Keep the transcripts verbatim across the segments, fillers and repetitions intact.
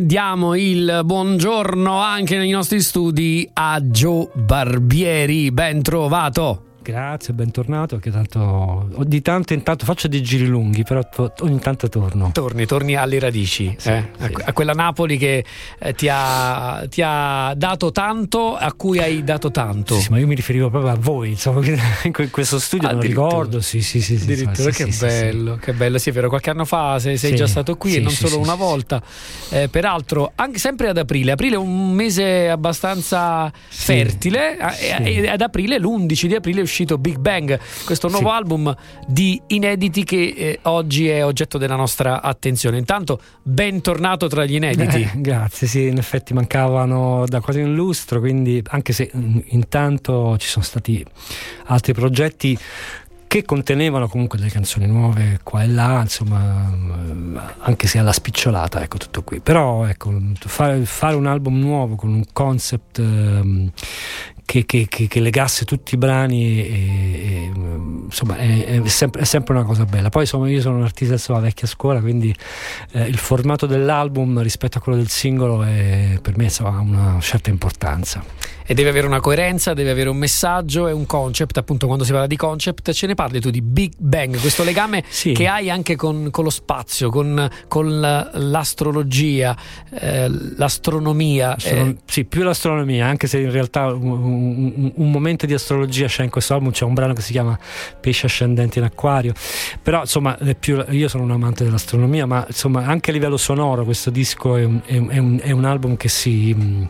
Diamo il buongiorno anche nei nostri studi a Gio Barbieri, ben trovato. Grazie, bentornato, che tanto di tanto in tanto faccio dei giri lunghi, però ogni tanto torno. Torni, torni alle radici, sì, eh? sì. A, a quella Napoli che eh, ti, ha, ti ha dato tanto, a cui hai dato tanto. Sì, sì, ma io mi riferivo proprio a voi, insomma, in questo studio non ricordo, sì, sì, sì. sì Addirittura, sì, che sì, bello, sì. che bello, sì, è vero, qualche anno fa sei, sei sì, già stato qui sì, e non sì, solo sì, una sì, volta, eh, peraltro anche sempre ad aprile, aprile è un mese abbastanza sì, fertile, sì. E ad aprile, l'undici di aprile è uscito Big Bang, questo nuovo sì. album di inediti che eh, oggi è oggetto della nostra attenzione. Intanto bentornato tra gli inediti. Eh, grazie, sì, in effetti mancavano da quasi un lustro, quindi anche se intanto ci sono stati altri progetti che contenevano comunque delle canzoni nuove qua e là, insomma, anche se alla spicciolata, ecco, tutto qui. Però ecco, fare, fare un album nuovo con un concept ehm, Che, che, che, che legasse tutti i brani e, e, insomma è, è, sempre, è sempre una cosa bella. Poi insomma, io sono un artista della vecchia scuola, quindi eh, il formato dell'album rispetto a quello del singolo è, per me insomma, ha una certa importanza. E deve avere una coerenza, deve avere un messaggio e un concept. Appunto, quando si parla di concept, ce ne parli tu di Big Bang, questo legame sì. che hai anche con, con lo spazio, con, con l'astrologia, eh, l'astronomia. Sono, eh. Sì, più l'astronomia, anche se in realtà un, un, un momento di astrologia c'è in questo album, c'è un brano che si chiama Pesci ascendenti in Acquario. Però insomma, è più, io sono un amante dell'astronomia, ma insomma anche a livello sonoro questo disco è un, è un, è un album che si...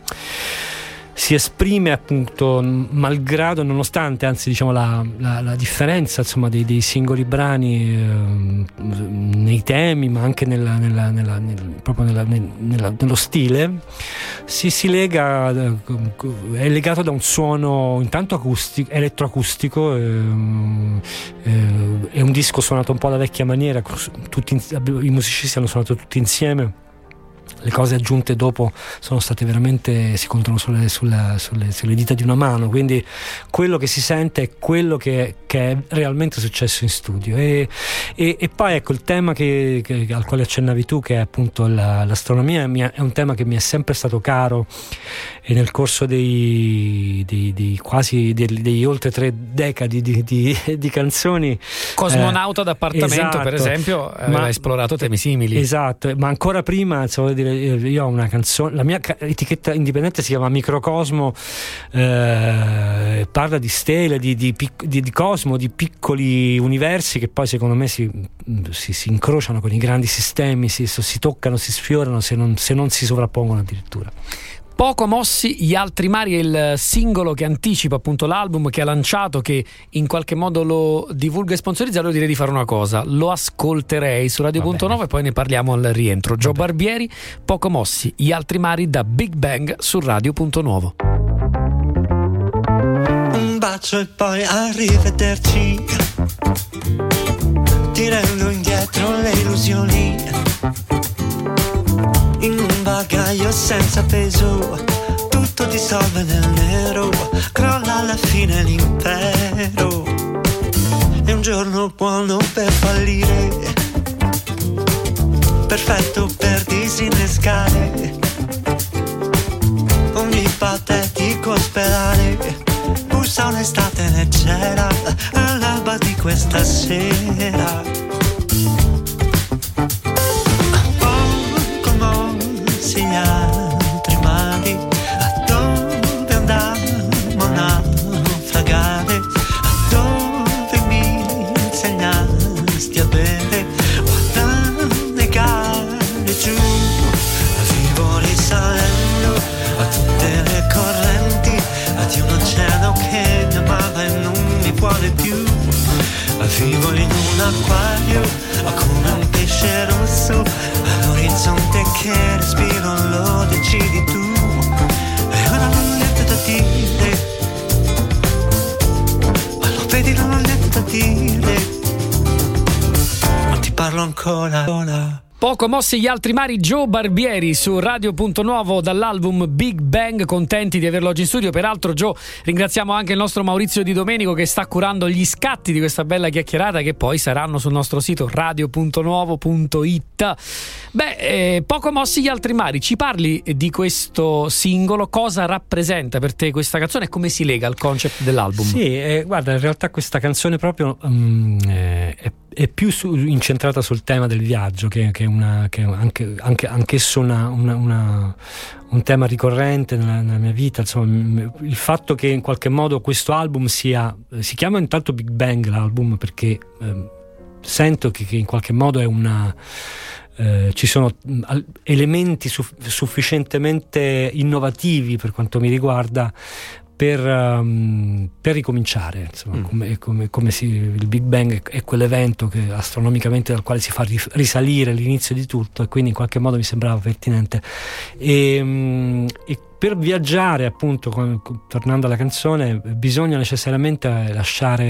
si esprime appunto malgrado, nonostante anzi diciamo la, la, la differenza insomma dei, dei singoli brani eh, nei temi, ma anche nella, nella, nella, nel, proprio nella, nella, nello stile si, si lega, è legato da un suono intanto acustico, elettroacustico, eh, eh, è un disco suonato un po' alla vecchia maniera, tutti, i musicisti hanno suonato tutti insieme. Le cose aggiunte dopo sono state veramente, si contano sulle, sulle, sulle, sulle dita di una mano, quindi quello che si sente è quello che, che è realmente successo in studio. E, e, e poi ecco il tema che, che, al quale accennavi tu, che è appunto la, l'astronomia, è un tema che mi è sempre stato caro, e nel corso dei, dei, dei quasi dei, dei oltre tre decadi di, di, di canzoni. Cosmonauta eh, d'appartamento, esatto, per esempio, aveva ma, esplorato temi simili. Esatto, ma ancora prima insomma, dire, io ho una canzone, la mia etichetta indipendente si chiama Microcosmo, eh, parla di stelle, di, di, di, di cosmo, di piccoli universi che poi secondo me si, si, si incrociano con i grandi sistemi, si, si toccano, si sfiorano, se non, se non si sovrappongono addirittura. Poco mossi gli altri mari è il singolo che anticipa appunto l'album, che ha lanciato, che in qualche modo lo divulga e sponsorizza. Allora direi di fare una cosa, lo ascolterei su Radio punto nove e poi ne parliamo al rientro. Gio Barbieri, Poco mossi gli altri mari da Big Bang su Radio punto nove. Un bacio e poi arrivederci, tirando indietro le illusioni in un bagaglio senza peso, tutto dissolve nel nero, crolla alla fine l'impero. È un giorno buono per fallire, perfetto per disinnescare ogni patetico ospedale. Bussa un'estate leggera all'alba di questa sera. Gli altri mari, a dove andammo a naufragare, a dove mi insegnasti a bere o a negare giù. Vivo risalendo a tutte le correnti, ad un oceano che mi amava e non mi vuole più. Vivo in un acquario come un pesce rosso, all'orizzonte che respiro lo decidi tu. E ora non ho niente da dire, ma lo vedi, non ho niente da dire, ma ti parlo ancora. Poco mossi gli altri mari, Joe Barbieri su Radio Punto Nuovo dall'album Big Bang, contenti di averlo oggi in studio. Peraltro Joe, ringraziamo anche il nostro Maurizio Di Domenico che sta curando gli scatti di questa bella chiacchierata, che poi saranno sul nostro sito radio punto nuovo punto it. Beh, eh, Poco mossi gli altri mari, ci parli di questo singolo, cosa rappresenta per te questa canzone e come si lega al concept dell'album? Sì, eh, guarda, in realtà questa canzone proprio um, eh, è è più su, incentrata sul tema del viaggio, che, che, una, che anche, anche anch'esso una, una, una, un tema ricorrente nella, nella mia vita. Insomma, il fatto che in qualche modo questo album sia, si chiama intanto Big Bang l'album, perché eh, sento che, che in qualche modo è una eh, ci sono elementi suff- sufficientemente innovativi per quanto mi riguarda Per, um, per ricominciare, insomma, mm. come, come, come si, il Big Bang è quell'evento che astronomicamente dal quale si fa risalire l'inizio di tutto, e quindi in qualche modo mi sembrava pertinente. E, um, e per viaggiare, appunto, con, tornando alla canzone, bisogna necessariamente lasciare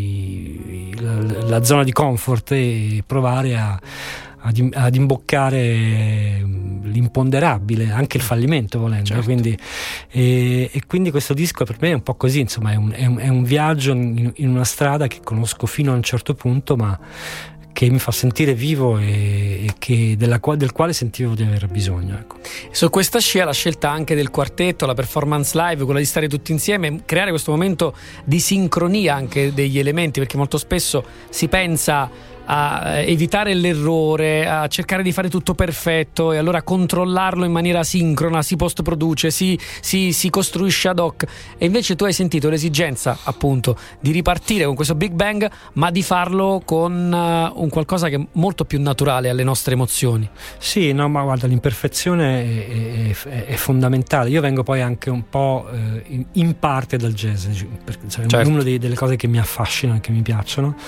i, la, la zona di comfort e provare a Ad, ad imboccare l'imponderabile, anche il fallimento volendo, certo. quindi, e, e quindi questo disco per me è un po' così, insomma, è un, è un, è un viaggio in, in una strada che conosco fino a un certo punto, ma che mi fa sentire vivo e, e che della, del quale sentivo di aver bisogno, ecco. Su questa scia la scelta anche del quartetto, la performance live, quella di stare tutti insieme, creare questo momento di sincronia anche degli elementi, perché molto spesso si pensa a evitare l'errore, a cercare di fare tutto perfetto e allora controllarlo in maniera sincrona, si post produce, si, si, si costruisce ad hoc, e invece tu hai sentito l'esigenza appunto di ripartire con questo Big Bang, ma di farlo con uh, un qualcosa che è molto più naturale alle nostre emozioni. Sì, no, ma guarda, l'imperfezione è, è, è fondamentale. Io vengo poi anche un po' eh, in, in parte dal jazz, perché cioè, certo. è una delle cose che mi affascinano, che mi piacciono,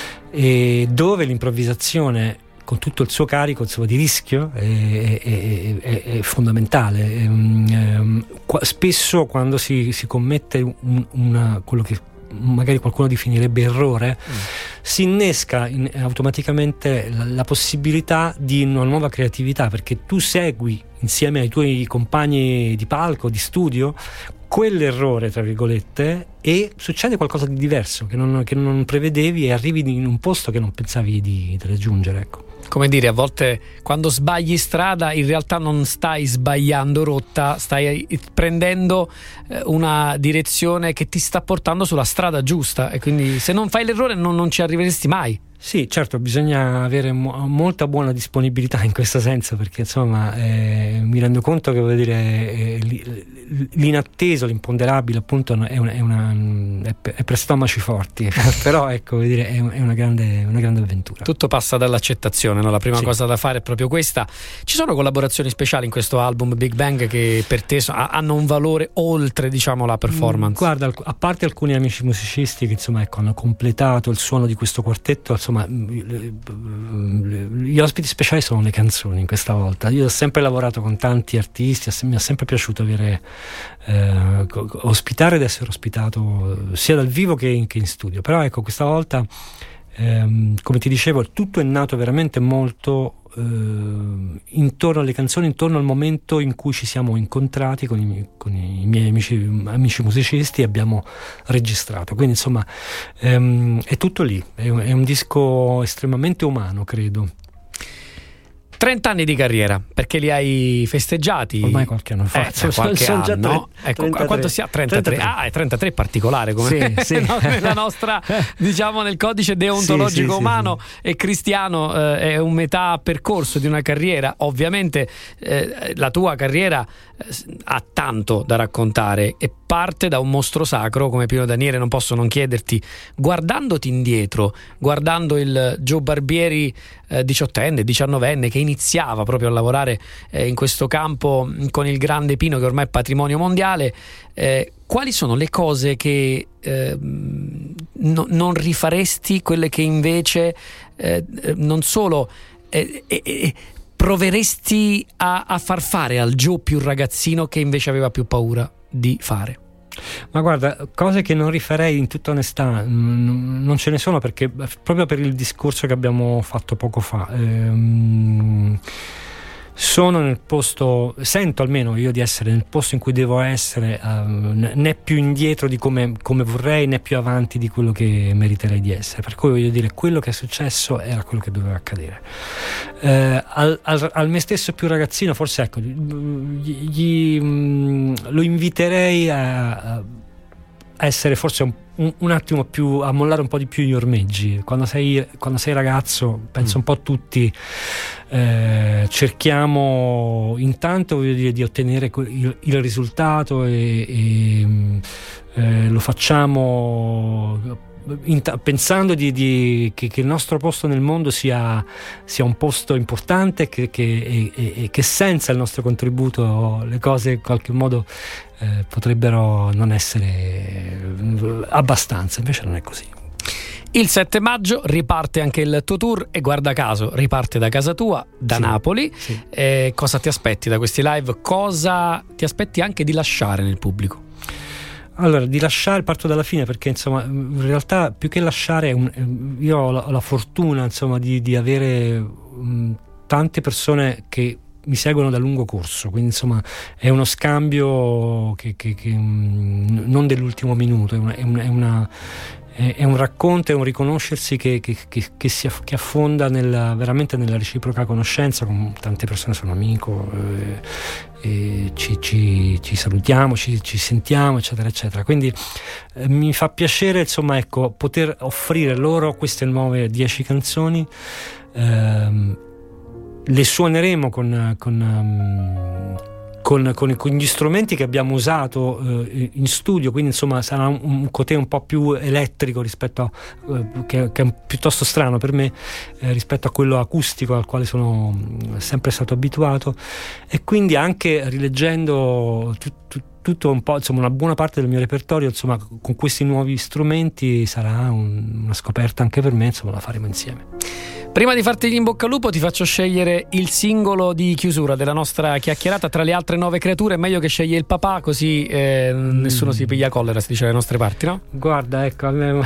e dove l'improvvisazione con tutto il suo carico, insomma, di rischio è, è, è, è fondamentale. Ehm, qua, spesso quando si, si commette un, una, quello che magari qualcuno definirebbe errore, mm. si innesca in, automaticamente la, la possibilità di una nuova creatività, perché tu segui insieme ai tuoi compagni di palco, di studio, quell'errore tra virgolette, e succede qualcosa di diverso che non, che non prevedevi, e arrivi in un posto che non pensavi di, di raggiungere, ecco. Come dire, a volte quando sbagli strada in realtà non stai sbagliando rotta, stai prendendo una direzione che ti sta portando sulla strada giusta, e quindi se non fai l'errore non, non ci arriveresti mai. Sì, certo, bisogna avere mo- molta buona disponibilità in questo senso, perché insomma eh, mi rendo conto che, voglio dire, eh, l'inatteso, l'imponderabile appunto è, una, è, una, è, è per stomaci forti però ecco, voglio dire, è, è una grande, una grande avventura. Tutto passa dall'accettazione, no? La prima sì. cosa da fare è proprio questa. Ci sono collaborazioni speciali in questo album Big Bang che per te so, hanno un valore oltre, diciamo, la performance? Guarda, a parte alcuni amici musicisti che insomma ecco, hanno completato il suono di questo quartetto, insomma gli ospiti speciali sono le canzoni. In questa volta io ho sempre lavorato con tanti artisti, mi è sempre piaciuto avere eh, ospitare ed essere ospitato sia dal vivo che in, che in studio, però ecco, questa volta ehm, come ti dicevo, tutto è nato veramente molto eh, intorno alle canzoni, intorno al momento in cui ci siamo incontrati con i, con i miei amici, amici musicisti, e abbiamo registrato. Quindi insomma ehm, è tutto lì, è un, è un disco estremamente umano, credo. trenta anni di carriera, perché li hai festeggiati ormai qualche anno fa, eh, cioè, qualche sono anno, già tre, ecco, trentatré. Quanto sia? trentatré. trentatré. Ah, è trentatré particolare, come sì, sì. no, nella nostra, diciamo, nel codice deontologico sì, sì, umano, sì, sì. E cristiano eh, è un metà percorso di una carriera. Ovviamente eh, la tua carriera eh, ha tanto da raccontare e parte da un mostro sacro come Pino Daniele. Non posso non chiederti, guardandoti indietro, guardando il Joe Barbieri eh, diciottenne, diciannovenne, che iniziava proprio a lavorare eh, in questo campo con il grande Pino, che ormai è patrimonio mondiale, eh, quali sono le cose che eh, no, non rifaresti, quelle che invece eh, non solo eh, eh, proveresti a, a far fare al Joe più ragazzino, che invece aveva più paura di fare? Ma guarda, cose che non rifarei in tutta onestà n- non ce ne sono, perché proprio per il discorso che abbiamo fatto poco fa, ehm, sono nel posto, sento almeno io di essere nel posto in cui devo essere, uh, né più indietro di come, come vorrei, né più avanti di quello che meriterei di essere. Per cui voglio dire, quello che è successo era quello che doveva accadere. Uh, al, al, al me stesso più ragazzino, forse ecco, gli, gli, mh, lo inviterei a, a essere forse un Un, un attimo più, a mollare un po' di più gli ormeggi. Quando sei, quando sei ragazzo, penso un po' tutti, eh, cerchiamo intanto, voglio dire, di ottenere il, il risultato e, e eh, lo facciamo in, pensando di, di, che, che il nostro posto nel mondo sia, sia un posto importante, che, che, e, e che senza il nostro contributo le cose in qualche modo Eh, potrebbero non essere abbastanza. Invece non è così. Il sette maggio riparte anche il tuo tour e guarda caso riparte da casa tua, da sì, Napoli. Sì. Eh, cosa ti aspetti da questi live? Cosa ti aspetti anche di lasciare nel pubblico? Allora, di lasciare, parto dalla fine, perché insomma in realtà più che lasciare un, io ho la, ho la fortuna insomma di, di avere um, tante persone che mi seguono da lungo corso, quindi insomma è uno scambio che, che, che mh, non dell'ultimo minuto, è una, è una, è una è un racconto, è un riconoscersi che, che, che, che si che affonda nella, veramente nella reciproca conoscenza. Con tante persone sono amico, eh, e ci, ci, ci salutiamo, ci, ci sentiamo, eccetera eccetera. Quindi eh, mi fa piacere insomma ecco poter offrire loro queste nuove dieci canzoni. ehm, Le suoneremo con, con, um, con, con, con gli strumenti che abbiamo usato uh, in studio, quindi insomma sarà un, un cotè un po' più elettrico rispetto a, uh, che, che è piuttosto strano per me eh, rispetto a quello acustico al quale sono sempre stato abituato, e quindi anche rileggendo tu, tu, tutto un po', insomma una buona parte del mio repertorio, insomma con questi nuovi strumenti sarà un, una scoperta anche per me, insomma la faremo insieme. Prima di farti gli in bocca al lupo ti faccio scegliere il singolo di chiusura della nostra chiacchierata. Tra le altre nove creature è meglio che sceglie il papà, così eh, mm. nessuno si piglia collera, si dice alle nostre parti, no? Guarda, ecco, a me...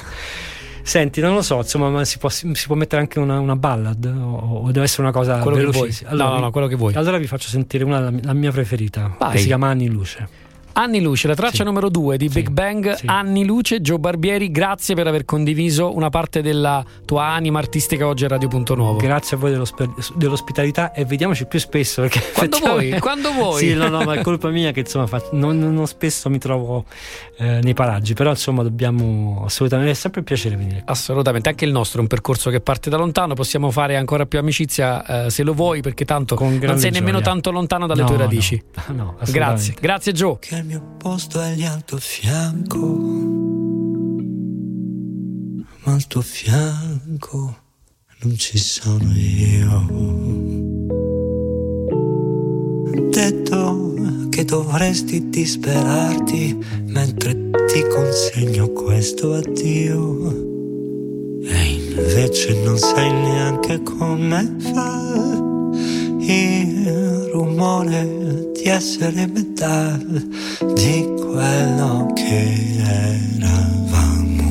Senti, non lo so, insomma, ma si può, si può mettere anche una, una ballad o, o deve essere una cosa quello velocissima? Allora, no, no, no, quello che vuoi. Allora vi faccio sentire una, la, la mia preferita, Vai. che si chiama Anni Luce. Anni Luce, la traccia sì. numero due di sì. Big Bang, sì. Anni Luce. Joe Barbieri, grazie per aver condiviso una parte della tua anima artistica oggi a Radio Punto Nuovo. Grazie a voi dell'ospitalità e vediamoci più spesso, perché quando vuoi, quando vuoi. Sì, no, no, ma è colpa mia che insomma faccio, non, non spesso mi trovo eh, nei paraggi, però insomma dobbiamo assolutamente, è sempre un piacere venire. Assolutamente, anche il nostro è un percorso che parte da lontano, possiamo fare ancora più amicizia eh, se lo vuoi, perché tanto non sei gioia. nemmeno tanto lontano dalle no, tue radici. No, no, grazie, grazie Joe. Che il mio posto è lì al tuo fianco, ma al tuo fianco non ci sono io. Detto che dovresti disperarti mentre ti consegno questo addio, e invece non sai neanche come fa il rumore di essere metà di quello che eravamo.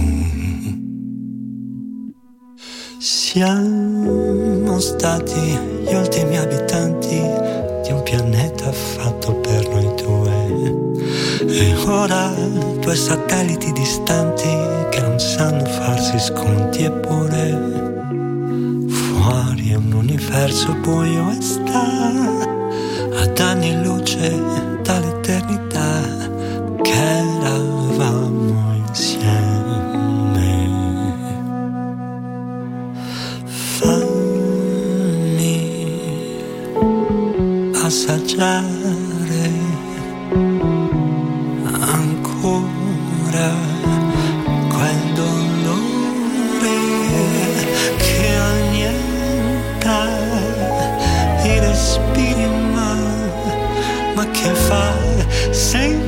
Siamo stati gli ultimi abitanti di un pianeta fatto per noi due, e ora due satelliti distanti che non sanno farsi sconti, eppure fuori è un universo buio e sta ad anni luce dall'eternità che eravamo insieme. Fammi assaggiare ancora quel dolore che annienta i respiri, ma che fa senza